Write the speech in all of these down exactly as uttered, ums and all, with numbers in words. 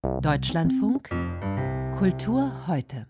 Deutschlandfunk Kultur heute.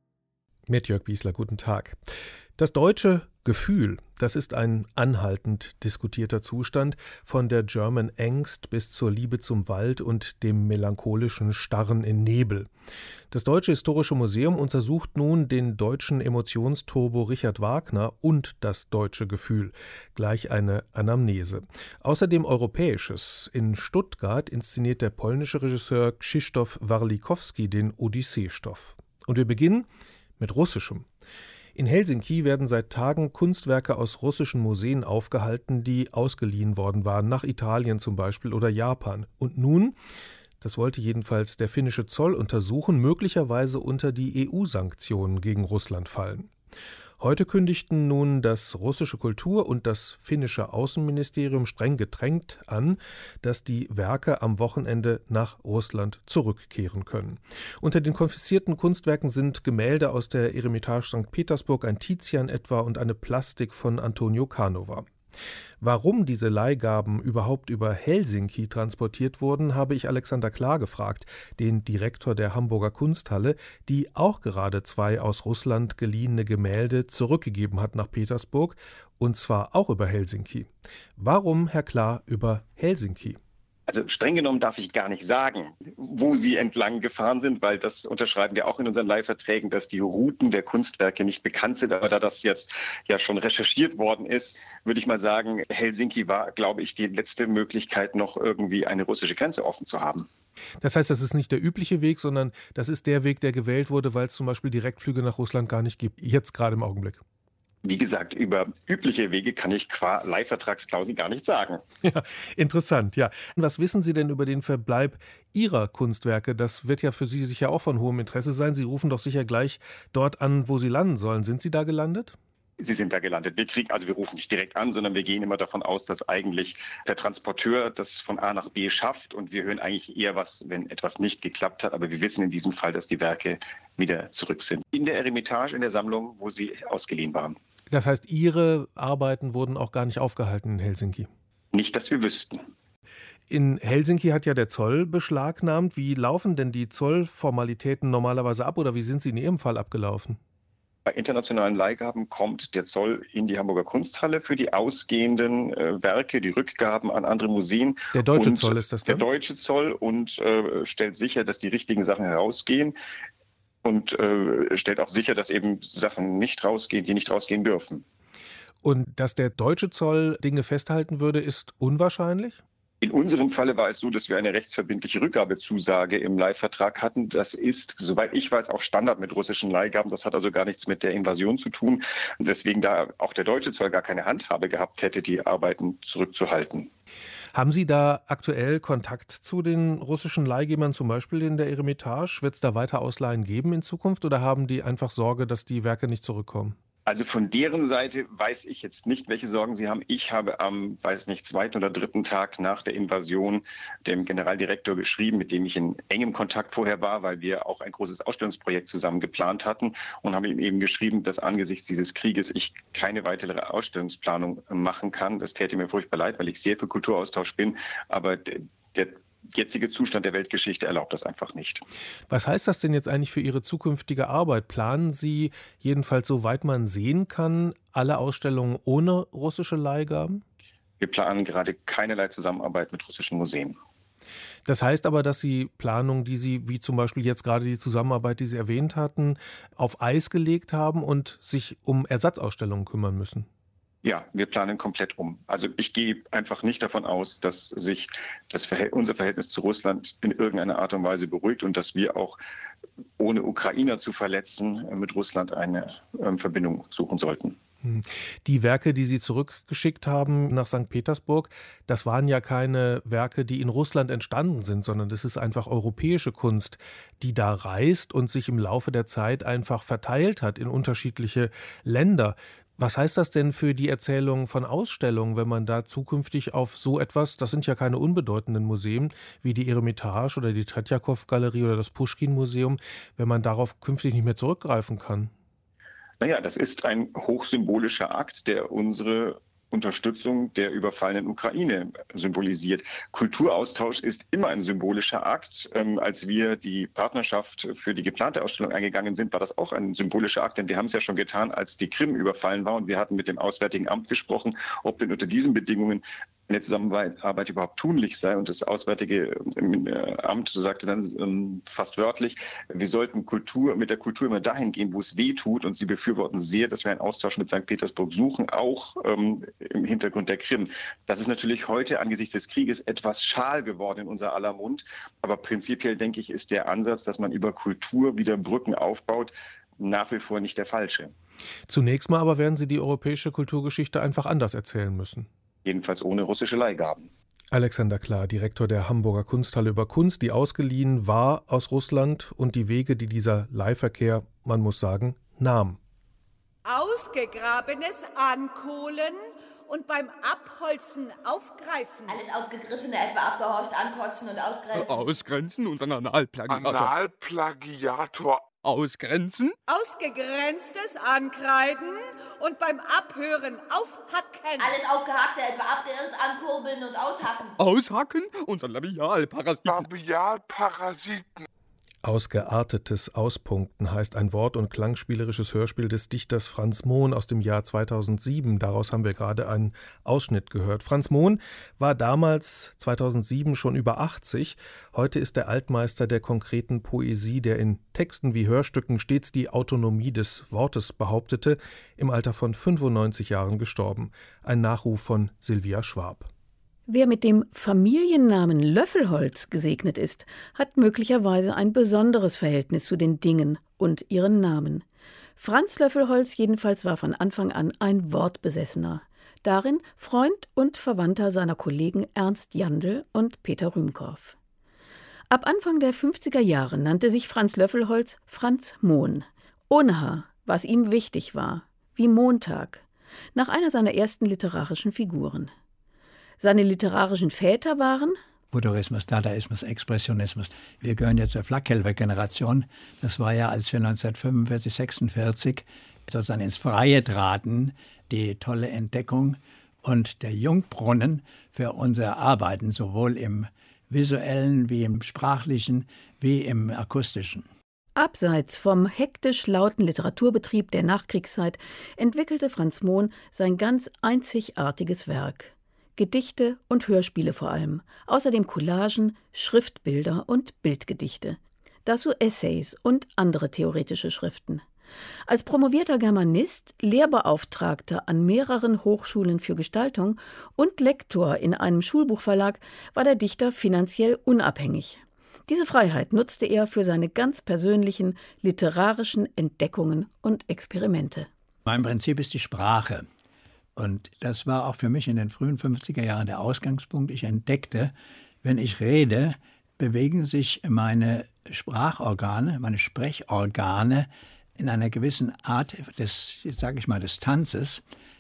Mit Jörg Biesler, guten Tag. Das deutsche Gefühl, das ist ein anhaltend diskutierter Zustand, von der German Angst bis zur Liebe zum Wald und dem melancholischen Starren in Nebel. Das Deutsche Historische Museum untersucht nun den deutschen Emotionsturbo Richard Wagner und das deutsche Gefühl, gleich eine Anamnese. Außerdem Europäisches. In Stuttgart inszeniert der polnische Regisseur Krzysztof Warlikowski den Odyssee-Stoff. Und wir beginnen mit Russischem. In Helsinki werden seit Tagen Kunstwerke aus russischen Museen aufgehalten, die ausgeliehen worden waren, nach Italien zum Beispiel oder Japan. Und nun, das wollte jedenfalls der finnische Zoll untersuchen, möglicherweise unter die E U-Sanktionen gegen Russland fallen. Heute kündigten nun das russische Kultur- und das finnische Außenministerium streng gedrängt an, dass die Werke am Wochenende nach Russland zurückkehren können. Unter den konfiszierten Kunstwerken sind Gemälde aus der Eremitage Sankt Petersburg, ein Tizian etwa und eine Plastik von Antonio Canova. Warum diese Leihgaben überhaupt über Helsinki transportiert wurden, habe ich Alexander Klar gefragt, den Direktor der Hamburger Kunsthalle, die auch gerade zwei aus Russland geliehene Gemälde zurückgegeben hat nach Petersburg, und zwar auch über Helsinki. Warum, Herr Klar, über Helsinki? Also streng genommen darf ich gar nicht sagen, wo sie entlang gefahren sind, weil das unterschreiben wir auch in unseren Leihverträgen, dass die Routen der Kunstwerke nicht bekannt sind. Aber da das jetzt ja schon recherchiert worden ist, würde ich mal sagen, Helsinki war, glaube ich, die letzte Möglichkeit, noch irgendwie eine russische Grenze offen zu haben. Das heißt, das ist nicht der übliche Weg, sondern das ist der Weg, der gewählt wurde, weil es zum Beispiel Direktflüge nach Russland gar nicht gibt, jetzt gerade im Augenblick. Wie gesagt, über übliche Wege kann ich qua Leihvertragsklausel gar nicht sagen. Ja, interessant, ja. Was wissen Sie denn über den Verbleib Ihrer Kunstwerke? Das wird ja für Sie sicher auch von hohem Interesse sein. Sie rufen doch sicher gleich dort an, wo Sie landen sollen. Sind Sie da gelandet? Sie sind da gelandet. Wir kriegen, also wir rufen nicht direkt an, sondern wir gehen immer davon aus, dass eigentlich der Transporteur das von A nach B schafft. Und wir hören eigentlich eher was, wenn etwas nicht geklappt hat. Aber wir wissen in diesem Fall, dass die Werke wieder zurück sind. In der Eremitage, in der Sammlung, wo sie ausgeliehen waren. Das heißt, Ihre Arbeiten wurden auch gar nicht aufgehalten in Helsinki? Nicht, dass wir wüssten. In Helsinki hat ja der Zoll beschlagnahmt. Wie laufen denn die Zollformalitäten normalerweise ab oder wie sind sie in Ihrem Fall abgelaufen? Bei internationalen Leihgaben kommt der Zoll in die Hamburger Kunsthalle für die ausgehenden äh, Werke, die Rückgaben an andere Museen. Der deutsche und Zoll ist das dann? dann? Der deutsche Zoll und äh, stellt sicher, dass die richtigen Sachen herausgehen. Und äh, stellt auch sicher, dass eben Sachen nicht rausgehen, die nicht rausgehen dürfen. Und dass der deutsche Zoll Dinge festhalten würde, ist unwahrscheinlich? In unserem Falle war es so, dass wir eine rechtsverbindliche Rückgabezusage im Leihvertrag hatten. Das ist, soweit ich weiß, auch Standard mit russischen Leihgaben. Das hat also gar nichts mit der Invasion zu tun. Und deswegen da auch der deutsche Zoll gar keine Handhabe gehabt hätte, die Arbeiten zurückzuhalten. Haben Sie da aktuell Kontakt zu den russischen Leihgebern, zum Beispiel in der Eremitage? Wird es da weiter Ausleihen geben in Zukunft oder haben die einfach Sorge, dass die Werke nicht zurückkommen? Also von deren Seite weiß ich jetzt nicht, welche Sorgen sie haben. Ich habe am, weiß nicht, zweiten oder dritten Tag nach der Invasion dem Generaldirektor geschrieben, mit dem ich in engem Kontakt vorher war, weil wir auch ein großes Ausstellungsprojekt zusammen geplant hatten und habe ihm eben geschrieben, dass angesichts dieses Krieges ich keine weitere Ausstellungsplanung machen kann. Das täte mir furchtbar leid, weil ich sehr für Kulturaustausch bin, aber der, der jetzige Zustand der Weltgeschichte erlaubt das einfach nicht. Was heißt das denn jetzt eigentlich für Ihre zukünftige Arbeit? Planen Sie, jedenfalls soweit man sehen kann, alle Ausstellungen ohne russische Leihgaben? Wir planen gerade keinerlei Zusammenarbeit mit russischen Museen. Das heißt aber, dass Sie Planungen, die Sie, wie zum Beispiel jetzt gerade die Zusammenarbeit, die Sie erwähnt hatten, auf Eis gelegt haben und sich um Ersatzausstellungen kümmern müssen? Ja, wir planen komplett um. Also ich gehe einfach nicht davon aus, dass sich das Verhält- unser Verhältnis zu Russland in irgendeiner Art und Weise beruhigt und dass wir auch, ohne Ukrainer zu verletzen, mit Russland eine ähm, Verbindung suchen sollten. Die Werke, die Sie zurückgeschickt haben nach Sankt Petersburg, das waren ja keine Werke, die in Russland entstanden sind, sondern das ist einfach europäische Kunst, die da reist und sich im Laufe der Zeit einfach verteilt hat in unterschiedliche Länder. Was heißt das denn für die Erzählung von Ausstellungen, wenn man da zukünftig auf so etwas, das sind ja keine unbedeutenden Museen, wie die Eremitage oder die Tretjakow-Galerie oder das Puschkin-Museum, wenn man darauf künftig nicht mehr zurückgreifen kann? Naja, das ist ein hochsymbolischer Akt, der unsere Unterstützung der überfallenen Ukraine symbolisiert. Kulturaustausch ist immer ein symbolischer Akt. Ähm, als wir die Partnerschaft für die geplante Ausstellung eingegangen sind, war das auch ein symbolischer Akt, denn wir haben es ja schon getan, als die Krim überfallen war und wir hatten mit dem Auswärtigen Amt gesprochen, ob denn unter diesen Bedingungen eine Zusammenarbeit überhaupt tunlich sei. Und das Auswärtige Amt sagte dann ähm, fast wörtlich, wir sollten Kultur, mit der Kultur immer dahin gehen, wo es weh tut. Und sie befürworten sehr, dass wir einen Austausch mit Sankt Petersburg suchen, auch ähm, im Hintergrund der Krim. Das ist natürlich heute angesichts des Krieges etwas schal geworden in unser aller Mund. Aber prinzipiell, denke ich, ist der Ansatz, dass man über Kultur wieder Brücken aufbaut, nach wie vor nicht der falsche. Zunächst mal aber werden Sie die europäische Kulturgeschichte einfach anders erzählen müssen. Jedenfalls ohne russische Leihgaben. Alexander Klar, Direktor der Hamburger Kunsthalle über Kunst, die ausgeliehen war aus Russland und die Wege, die dieser Leihverkehr, man muss sagen, nahm. Ausgegrabenes ankohlen und beim Abholzen aufgreifen. Alles Aufgegriffene etwa abgehorcht, ankotzen und ausgrenzen. Ausgrenzen, unseren Analplagiator. Analplagiator. Ausgrenzen. Ausgegrenztes ankreiden und beim Abhören aufhacken. Alles Aufgehackte etwa abgeirrt, ankurbeln und aushacken. Aushacken, unseren Labialparasiten. Labialparasiten. Ausgeartetes Auspunkten heißt ein wort- und klangspielerisches Hörspiel des Dichters Franz Mohn aus dem Jahr zweitausendsieben. Daraus haben wir gerade einen Ausschnitt gehört. Franz Mohn war damals zweitausendsieben schon über achtzig. Heute ist er Altmeister der konkreten Poesie, der in Texten wie Hörstücken stets die Autonomie des Wortes behauptete, im Alter von fünfundneunzig Jahren gestorben. Ein Nachruf von Sylvia Schwab. Wer mit dem Familiennamen Löffelholz gesegnet ist, hat möglicherweise ein besonderes Verhältnis zu den Dingen und ihren Namen. Franz Löffelholz jedenfalls war von Anfang an ein Wortbesessener. Darin Freund und Verwandter seiner Kollegen Ernst Jandl und Peter Rühmkorff. Ab Anfang der fünfziger Jahre nannte sich Franz Löffelholz Franz Mohn. Ohne H, was ihm wichtig war, wie Montag, nach einer seiner ersten literarischen Figuren. Seine literarischen Väter waren Futurismus, Dadaismus, Expressionismus. Wir gehören ja zur Flakhelfer-Generation. Das war ja, als wir neunzehnhundertfünfundvierzig, sechsundvierzig sozusagen ins Freie traten, die tolle Entdeckung und der Jungbrunnen für unser Arbeiten, sowohl im visuellen wie im sprachlichen wie im akustischen. Abseits vom hektisch lauten Literaturbetrieb der Nachkriegszeit entwickelte Franz Mohn sein ganz einzigartiges Werk. Gedichte und Hörspiele vor allem, außerdem Collagen, Schriftbilder und Bildgedichte. Dazu Essays und andere theoretische Schriften. Als promovierter Germanist, Lehrbeauftragter an mehreren Hochschulen für Gestaltung und Lektor in einem Schulbuchverlag war der Dichter finanziell unabhängig. Diese Freiheit nutzte er für seine ganz persönlichen literarischen Entdeckungen und Experimente. Mein Prinzip ist die Sprache. Und das war auch für mich in den frühen fünfziger Jahren der Ausgangspunkt. Ich entdeckte, wenn ich rede, bewegen sich meine Sprachorgane, meine Sprechorgane in einer gewissen Art des, sage ich mal, des Tanzes.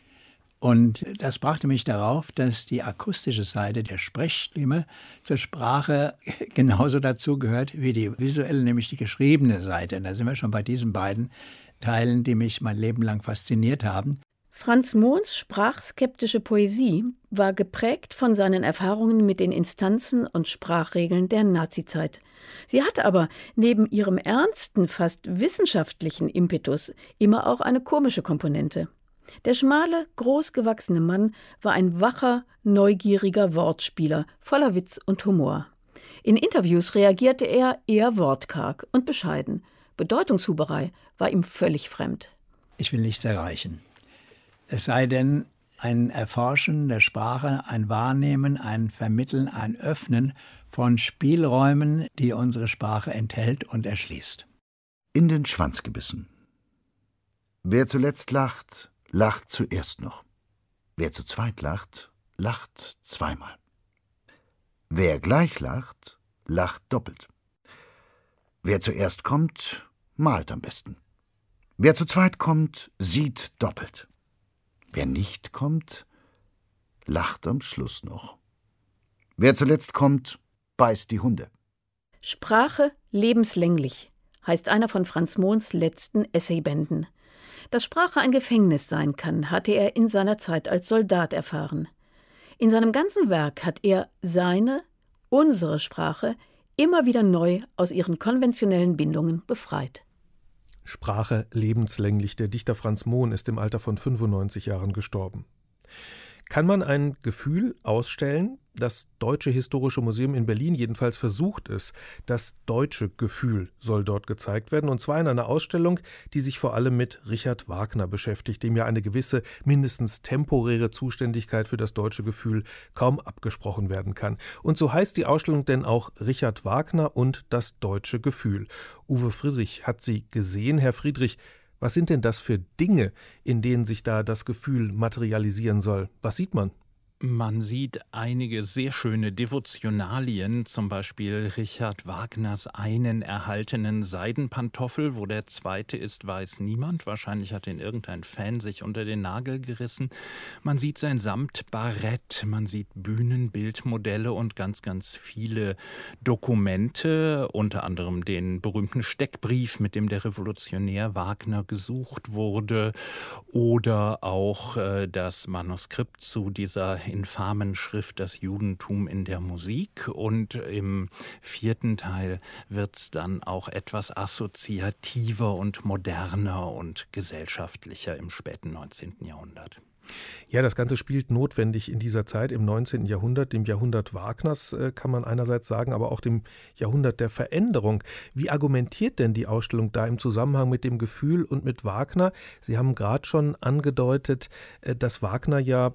Und das brachte mich darauf, dass die akustische Seite der Sprechstimme zur Sprache genauso dazugehört wie die visuelle, nämlich die geschriebene Seite. Und da sind wir schon bei diesen beiden Teilen, die mich mein Leben lang fasziniert haben. Franz Mohns sprachskeptische Poesie war geprägt von seinen Erfahrungen mit den Instanzen und Sprachregeln der Nazizeit. Sie hatte aber neben ihrem ernsten, fast wissenschaftlichen Impetus immer auch eine komische Komponente. Der schmale, großgewachsene Mann war ein wacher, neugieriger Wortspieler, voller Witz und Humor. In Interviews reagierte er eher wortkarg und bescheiden. Bedeutungshuberei war ihm völlig fremd. Ich will nichts erreichen. Es sei denn, ein Erforschen der Sprache, ein Wahrnehmen, ein Vermitteln, ein Öffnen von Spielräumen, die unsere Sprache enthält und erschließt. In den Schwanz gebissen. Wer zuletzt lacht, lacht zuerst noch. Wer zu zweit lacht, lacht zweimal. Wer gleich lacht, lacht doppelt. Wer zuerst kommt, malt am besten. Wer zu zweit kommt, sieht doppelt. Wer nicht kommt, lacht am Schluss noch. Wer zuletzt kommt, beißt die Hunde. Sprache lebenslänglich heißt einer von Franz Mohns letzten Essaybänden. Dass Sprache ein Gefängnis sein kann, hatte er in seiner Zeit als Soldat erfahren. In seinem ganzen Werk hat er seine, unsere Sprache immer wieder neu aus ihren konventionellen Bindungen befreit. Sprache lebenslänglich. Der Dichter Franz Mohn ist im Alter von fünfundneunzig Jahren gestorben. Kann man ein Gefühl ausstellen? Das Deutsche Historische Museum in Berlin jedenfalls versucht es. Das deutsche Gefühl soll dort gezeigt werden, und zwar in einer Ausstellung, die sich vor allem mit Richard Wagner beschäftigt, dem ja eine gewisse, mindestens temporäre Zuständigkeit für das deutsche Gefühl kaum abgesprochen werden kann. Und so heißt die Ausstellung denn auch Richard Wagner und das deutsche Gefühl. Uwe Friedrich hat sie gesehen. Herr Friedrich, was sind denn das für Dinge, in denen sich da das Gefühl materialisieren soll? Was sieht man? Man sieht einige sehr schöne Devotionalien, zum Beispiel Richard Wagners einen erhaltenen Seidenpantoffel, wo der zweite ist, weiß niemand. Wahrscheinlich hat ihn irgendein Fan sich unter den Nagel gerissen. Man sieht sein Samtbarett, man sieht Bühnenbildmodelle und ganz, ganz viele Dokumente, unter anderem den berühmten Steckbrief, mit dem der Revolutionär Wagner gesucht wurde, oder auch äh, das Manuskript zu dieser infamen Schrift Das Judentum in der Musik. Und im vierten Teil wird es dann auch etwas assoziativer und moderner und gesellschaftlicher im späten neunzehnten Jahrhundert. Ja, das Ganze spielt notwendig in dieser Zeit, im neunzehnten Jahrhundert, dem Jahrhundert Wagners, kann man einerseits sagen, aber auch dem Jahrhundert der Veränderung. Wie argumentiert denn die Ausstellung da im Zusammenhang mit dem Gefühl und mit Wagner? Sie haben gerade schon angedeutet, dass Wagner ja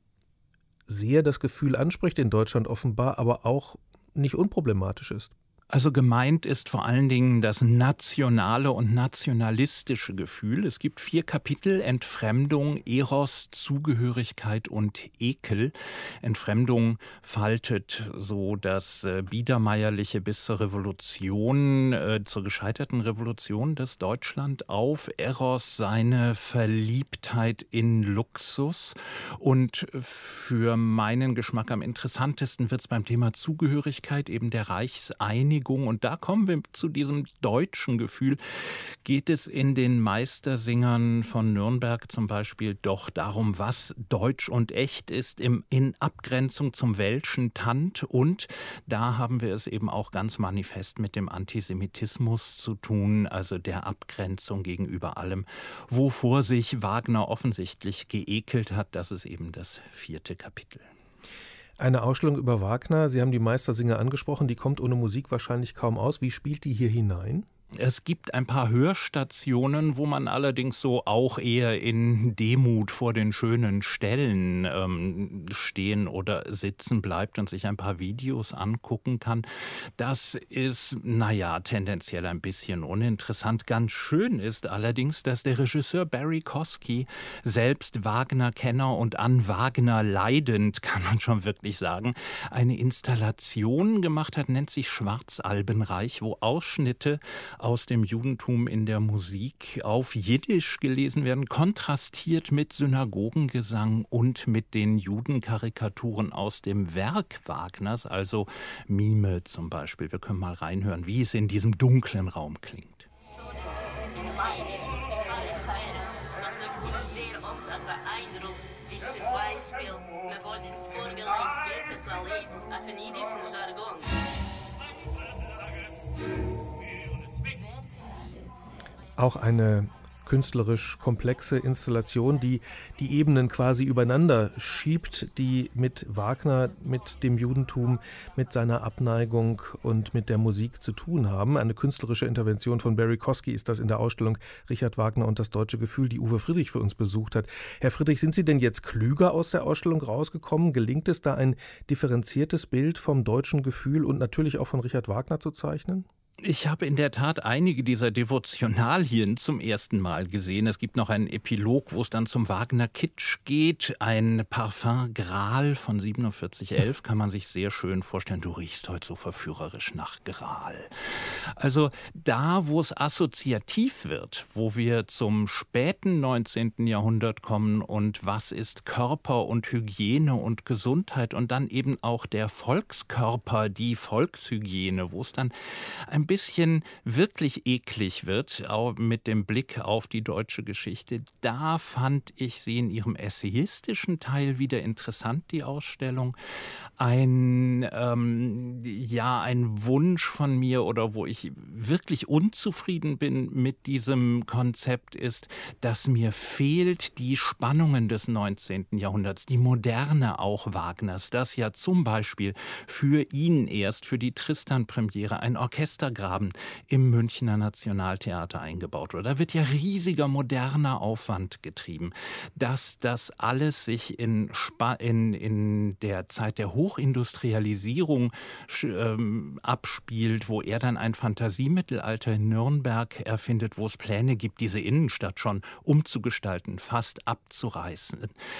sehr das Gefühl anspricht in Deutschland offenbar, aber auch nicht unproblematisch ist. Also gemeint ist vor allen Dingen das nationale und nationalistische Gefühl. Es gibt vier Kapitel: Entfremdung, Eros, Zugehörigkeit und Ekel. Entfremdung faltet so das äh, Biedermeierliche bis zur Revolution, äh, zur gescheiterten Revolution des Deutschland auf. Eros seine Verliebtheit in Luxus. Und für meinen Geschmack am interessantesten wird es beim Thema Zugehörigkeit, eben der Reichseinigung. Und da kommen wir zu diesem deutschen Gefühl. Geht es in den Meistersingern von Nürnberg zum Beispiel doch darum, was deutsch und echt ist, im, in Abgrenzung zum welschen Tant. Und da haben wir es eben auch ganz manifest mit dem Antisemitismus zu tun, also der Abgrenzung gegenüber allem, wovor sich Wagner offensichtlich geekelt hat. Das ist eben das vierte Kapitel. Eine Ausstellung über Wagner, Sie haben die Meistersinger angesprochen, die kommt ohne Musik wahrscheinlich kaum aus. Wie spielt die hier hinein? Es gibt ein paar Hörstationen, wo man allerdings so auch eher in Demut vor den schönen Stellen ähm, stehen oder sitzen bleibt und sich ein paar Videos angucken kann. Das ist, naja, tendenziell ein bisschen uninteressant. Ganz schön ist allerdings, dass der Regisseur Barry Kosky, selbst Wagner-Kenner und an Wagner leidend, kann man schon wirklich sagen, eine Installation gemacht hat, nennt sich Schwarzalbenreich, wo Ausschnitte aus dem Judentum in der Musik auf Jiddisch gelesen werden, kontrastiert mit Synagogengesang und mit den Judenkarikaturen aus dem Werk Wagners, also Mime zum Beispiel. Wir können mal reinhören, wie es in diesem dunklen Raum klingt. Auch eine künstlerisch komplexe Installation, die die Ebenen quasi übereinander schiebt, die mit Wagner, mit dem Judentum, mit seiner Abneigung und mit der Musik zu tun haben. Eine künstlerische Intervention von Barry Kosky ist das in der Ausstellung Richard Wagner und das deutsche Gefühl, die Uwe Friedrich für uns besucht hat. Herr Friedrich, sind Sie denn jetzt klüger aus der Ausstellung rausgekommen? Gelingt es da, ein differenziertes Bild vom deutschen Gefühl und natürlich auch von Richard Wagner zu zeichnen? Ich habe in der Tat einige dieser Devotionalien zum ersten Mal gesehen. Es gibt noch einen Epilog, wo es dann zum Wagner-Kitsch geht. Ein Parfum Gral von siebenundvierzig elf kann man sich sehr schön vorstellen. Du riechst heute so verführerisch nach Gral. Also da, wo es assoziativ wird, wo wir zum späten neunzehnten Jahrhundert kommen und was ist Körper und Hygiene und Gesundheit und dann eben auch der Volkskörper, die Volkshygiene, wo es dann ein Ein bisschen wirklich eklig wird, auch mit dem Blick auf die deutsche Geschichte, da fand ich sie in ihrem essayistischen Teil wieder interessant, die Ausstellung. Ein, ähm, ja, ein Wunsch von mir oder wo ich wirklich unzufrieden bin mit diesem Konzept ist, dass mir fehlt die Spannungen des neunzehnten Jahrhunderts, die Moderne auch Wagners, das ja zum Beispiel für ihn erst, für die Tristan-Premiere, ein Orchestergraben im Münchner Nationaltheater eingebaut wurde. Da wird ja riesiger moderner Aufwand getrieben, dass das alles sich in, Spa- in, in der Zeit der Hochindustrialisierung ähm, abspielt, wo er dann ein Fantasiemittelalter in Nürnberg erfindet, wo es Pläne gibt, diese Innenstadt schon umzugestalten, fast abzureißen.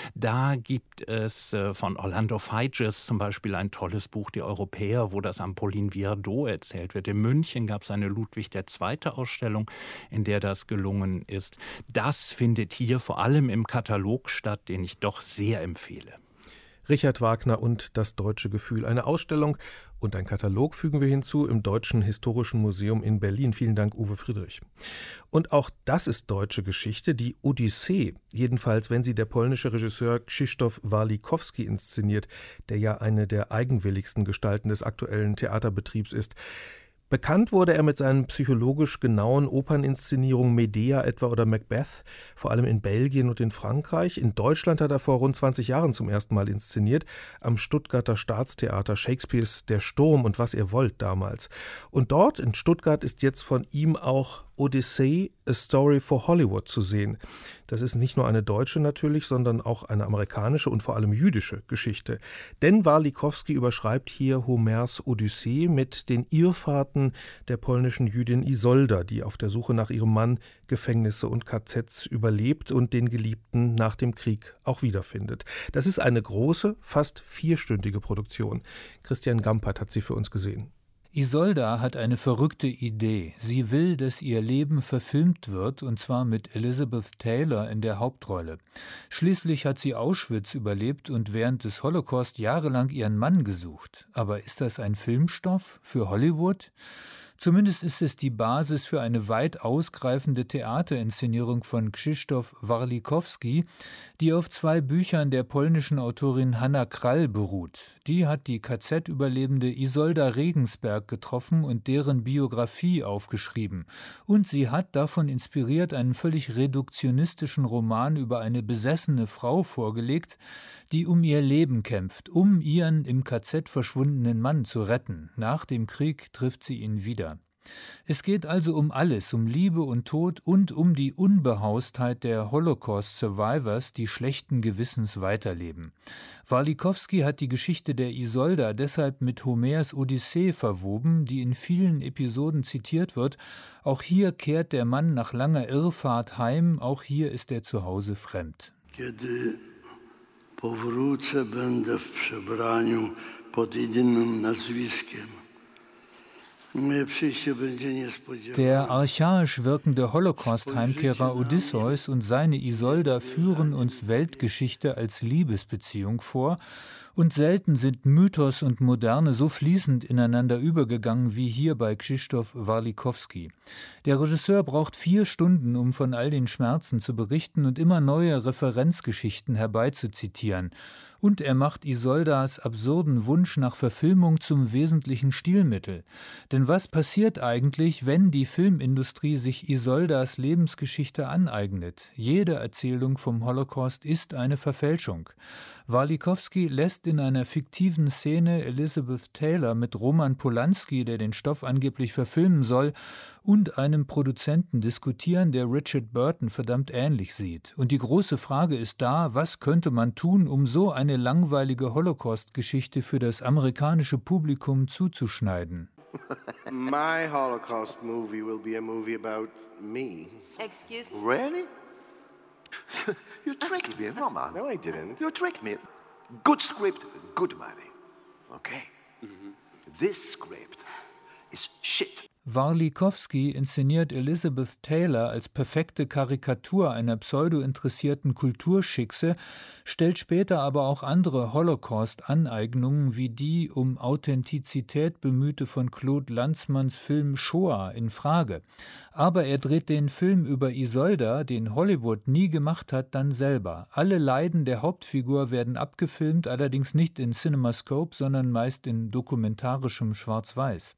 Da gibt es äh, von Orlando Figes zum Beispiel ein tolles Buch, Die Europäer, wo das am Pauline Viardot erzählt wird. In München gab es eine Ludwig der Zweite Ausstellung, in der das gelungen ist. Das findet hier vor allem im Katalog statt, den ich doch sehr empfehle. Richard Wagner und das deutsche Gefühl. Eine Ausstellung und ein Katalog fügen wir hinzu im Deutschen Historischen Museum in Berlin. Vielen Dank, Uwe Friedrich. Und auch das ist deutsche Geschichte, die Odyssee. Jedenfalls, wenn sie der polnische Regisseur Krzysztof Warlikowski inszeniert, der ja eine der eigenwilligsten Gestalten des aktuellen Theaterbetriebs ist. Bekannt wurde er mit seinen psychologisch genauen Operninszenierungen Medea etwa oder Macbeth, vor allem in Belgien und in Frankreich. In Deutschland hat er vor rund zwanzig Jahren zum ersten Mal inszeniert, am Stuttgarter Staatstheater, Shakespeares Der Sturm und Was ihr wollt damals. Und dort in Stuttgart ist jetzt von ihm auch Odyssey, A Story for Hollywood zu sehen. Das ist nicht nur eine deutsche natürlich, sondern auch eine amerikanische und vor allem jüdische Geschichte. Denn Warlikowski überschreibt hier Homers Odyssee mit den Irrfahrten der polnischen Jüdin Isolda, die auf der Suche nach ihrem Mann Gefängnisse und K Zs überlebt und den Geliebten nach dem Krieg auch wiederfindet. Das ist eine große, fast vierstündige Produktion. Christian Gampert hat sie für uns gesehen. Isolda hat eine verrückte Idee. Sie will, dass ihr Leben verfilmt wird, und zwar mit Elizabeth Taylor in der Hauptrolle. Schließlich hat sie Auschwitz überlebt und während des Holocaust jahrelang ihren Mann gesucht. Aber ist das ein Filmstoff für Hollywood? Zumindest ist es die Basis für eine weit ausgreifende Theaterinszenierung von Krzysztof Warlikowski, die auf zwei Büchern der polnischen Autorin Hanna Krall beruht. Die hat die K Z-Überlebende Isolda Regensberg getroffen und deren Biografie aufgeschrieben. Und sie hat davon inspiriert einen völlig reduktionistischen Roman über eine besessene Frau vorgelegt, die um ihr Leben kämpft, um ihren im K Z verschwundenen Mann zu retten. Nach dem Krieg trifft sie ihn wieder. Es geht also um alles, um Liebe und Tod und um die Unbehaustheit der Holocaust-Survivors, die schlechten Gewissens weiterleben. Warlikowski hat die Geschichte der Isolda deshalb mit Homers Odyssee verwoben, die in vielen Episoden zitiert wird. Auch hier kehrt der Mann nach langer Irrfahrt heim, auch hier ist er zu Hause fremd. Kiedy powrócę, będę w przebraniu pod innym nazwiskiem. Der archaisch wirkende Holocaust-Heimkehrer Odysseus und seine Isolda führen uns Weltgeschichte als Liebesbeziehung vor, und selten sind Mythos und Moderne so fließend ineinander übergegangen wie hier bei Krzysztof Warlikowski. Der Regisseur braucht vier Stunden, um von all den Schmerzen zu berichten und immer neue Referenzgeschichten herbeizuzitieren. Und er macht Isoldas absurden Wunsch nach Verfilmung zum wesentlichen Stilmittel. Denn was passiert eigentlich, wenn die Filmindustrie sich Isoldas Lebensgeschichte aneignet? Jede Erzählung vom Holocaust ist eine Verfälschung. Warlikowski lässt in einer fiktiven Szene Elizabeth Taylor mit Roman Polanski, der den Stoff angeblich verfilmen soll, und einem Produzenten diskutieren, der Richard Burton verdammt ähnlich sieht. Und die große Frage ist da, was könnte man tun, um so eine langweilige Holocaust-Geschichte für das amerikanische Publikum zuzuschneiden? My Holocaust movie will be a movie about me. Excuse me? Really? You tricked me, Roman. No, I didn't. You tricked me. Good script, good money. Okay. Mm-hmm. This script is shit. Warlikowski inszeniert Elizabeth Taylor als perfekte Karikatur einer pseudo-interessierten Kulturschickse, stellt später aber auch andere Holocaust-Aneignungen wie die um Authentizität bemühte von Claude Lanzmanns Film Shoah in Frage. Aber er dreht den Film über Isolda, den Hollywood nie gemacht hat, dann selber. Alle Leiden der Hauptfigur werden abgefilmt, allerdings nicht in CinemaScope, sondern meist in dokumentarischem Schwarz-Weiß.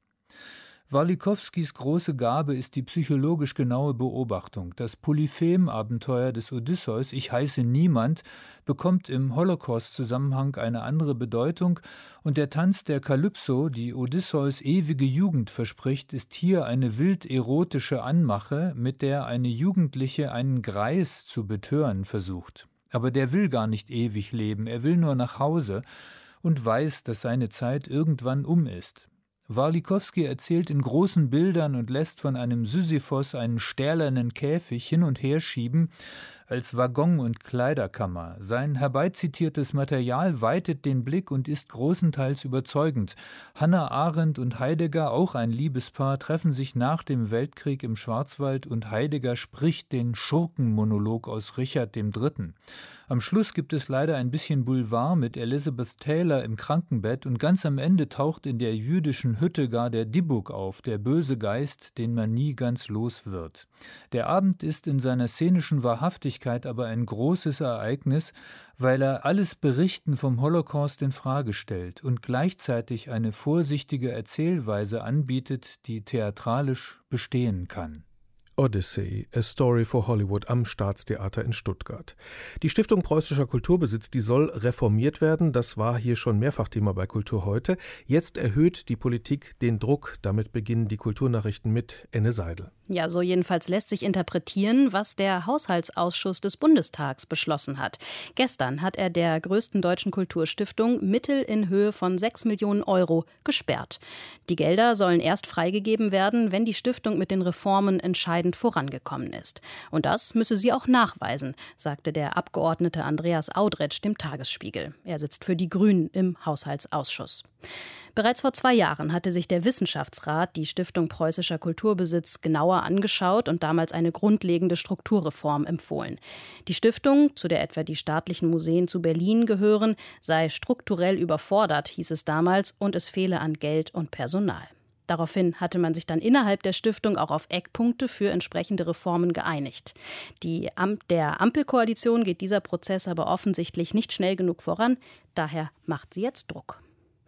Warlikowskis große Gabe ist die psychologisch genaue Beobachtung. Das Polyphem-Abenteuer des Odysseus, ich heiße niemand, bekommt im Holocaust-Zusammenhang eine andere Bedeutung und der Tanz der Kalypso, die Odysseus ewige Jugend verspricht, ist hier eine wild erotische Anmache, mit der eine Jugendliche einen Greis zu betören versucht. Aber der will gar nicht ewig leben, er will nur nach Hause und weiß, dass seine Zeit irgendwann um ist. Warlikowski erzählt in großen Bildern und lässt von einem Sisyphos einen stählernen Käfig hin und her schieben als Waggon und Kleiderkammer. Sein herbeizitiertes Material weitet den Blick und ist großenteils überzeugend. Hannah Arendt und Heidegger, auch ein Liebespaar, treffen sich nach dem Weltkrieg im Schwarzwald und Heidegger spricht den Schurkenmonolog aus Richard dem Dritten. Am Schluss gibt es leider ein bisschen Boulevard mit Elizabeth Taylor im Krankenbett und ganz am Ende taucht in der jüdischen Hütte gar der Dibuk auf, der böse Geist, den man nie ganz los wird. Der Abend ist in seiner szenischen Wahrhaftigkeit aber ein großes Ereignis, weil er alles Berichten vom Holocaust in Frage stellt und gleichzeitig eine vorsichtige Erzählweise anbietet, die theatralisch bestehen kann. Odyssey, A Story for Hollywood am Staatstheater in Stuttgart. Die Stiftung Preußischer Kulturbesitz, die soll reformiert werden. Das war hier schon mehrfach Thema bei Kultur heute. Jetzt erhöht die Politik den Druck. Damit beginnen die Kulturnachrichten mit Enne Seidel. Ja, so jedenfalls lässt sich interpretieren, was der Haushaltsausschuss des Bundestags beschlossen hat. Gestern hat er der größten deutschen Kulturstiftung Mittel in Höhe von sechs Millionen Euro gesperrt. Die Gelder sollen erst freigegeben werden, wenn die Stiftung mit den Reformen entscheidend vorangekommen ist. Und das müsse sie auch nachweisen, sagte der Abgeordnete Andreas Audretsch dem Tagesspiegel. Er sitzt für die Grünen im Haushaltsausschuss. Bereits vor zwei Jahren hatte sich der Wissenschaftsrat die Stiftung Preußischer Kulturbesitz genauer angeschaut und damals eine grundlegende Strukturreform empfohlen. Die Stiftung, zu der etwa die staatlichen Museen zu Berlin gehören, sei strukturell überfordert, hieß es damals, und es fehle an Geld und Personal. Daraufhin hatte man sich dann innerhalb der Stiftung auch auf Eckpunkte für entsprechende Reformen geeinigt. Die Am- der Ampelkoalition geht dieser Prozess aber offensichtlich nicht schnell genug voran, daher macht sie jetzt Druck.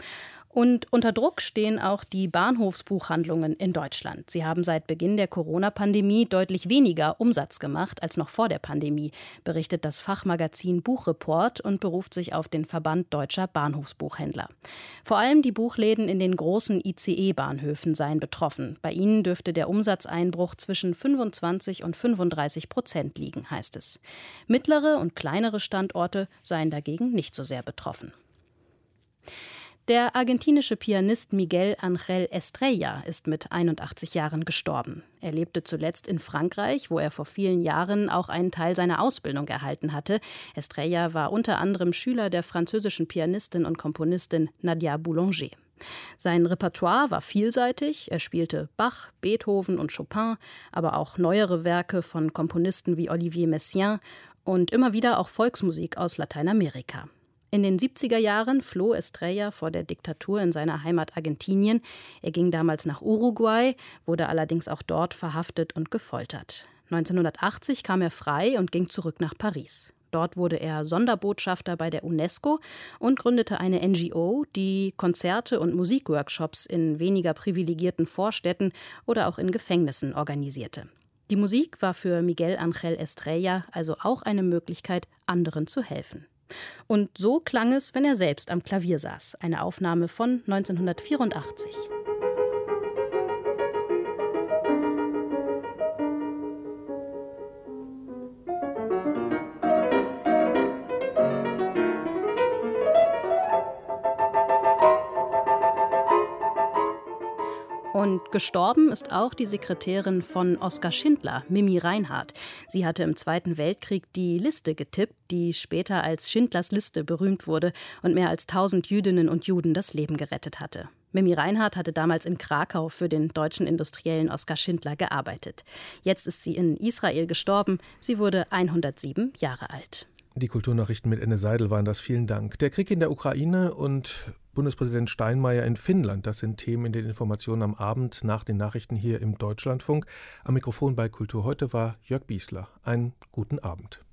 Und unter Druck stehen auch die Bahnhofsbuchhandlungen in Deutschland. Sie haben seit Beginn der Corona-Pandemie deutlich weniger Umsatz gemacht als noch vor der Pandemie, berichtet das Fachmagazin Buchreport und beruft sich auf den Verband deutscher Bahnhofsbuchhändler. Vor allem die Buchläden in den großen I C E-Bahnhöfen seien betroffen. Bei ihnen dürfte der Umsatzeinbruch zwischen fünfundzwanzig und fünfunddreißig Prozent liegen, heißt es. Mittlere und kleinere Standorte seien dagegen nicht so sehr betroffen. Der argentinische Pianist Miguel Ángel Estrella ist mit einundachtzig Jahren gestorben. Er lebte zuletzt in Frankreich, wo er vor vielen Jahren auch einen Teil seiner Ausbildung erhalten hatte. Estrella war unter anderem Schüler der französischen Pianistin und Komponistin Nadia Boulanger. Sein Repertoire war vielseitig. Er spielte Bach, Beethoven und Chopin, aber auch neuere Werke von Komponisten wie Olivier Messiaen und immer wieder auch Volksmusik aus Lateinamerika. In den siebziger Jahren floh Estrella vor der Diktatur in seiner Heimat Argentinien. Er ging damals nach Uruguay, wurde allerdings auch dort verhaftet und gefoltert. neunzehnhundertachtzig kam er frei und ging zurück nach Paris. Dort wurde er Sonderbotschafter bei der UNESCO und gründete eine N G O, die Konzerte und Musikworkshops in weniger privilegierten Vorstädten oder auch in Gefängnissen organisierte. Die Musik war für Miguel Ángel Estrella also auch eine Möglichkeit, anderen zu helfen. Und so klang es, wenn er selbst am Klavier saß. Eine Aufnahme von neunzehnhundertvierundachtzig. Und gestorben ist auch die Sekretärin von Oskar Schindler, Mimi Reinhardt. Sie hatte im Zweiten Weltkrieg die Liste getippt, die später als Schindlers Liste berühmt wurde und mehr als tausend Jüdinnen und Juden das Leben gerettet hatte. Mimi Reinhardt hatte damals in Krakau für den deutschen Industriellen Oskar Schindler gearbeitet. Jetzt ist sie in Israel gestorben. Sie wurde hundertsieben Jahre alt. Die Kulturnachrichten mit Enne Seidel waren das. Vielen Dank. Der Krieg in der Ukraine und Bundespräsident Steinmeier in Finnland, das sind Themen in den Informationen am Abend nach den Nachrichten hier im Deutschlandfunk. Am Mikrofon bei Kultur heute war Jörg Biesler. Einen guten Abend.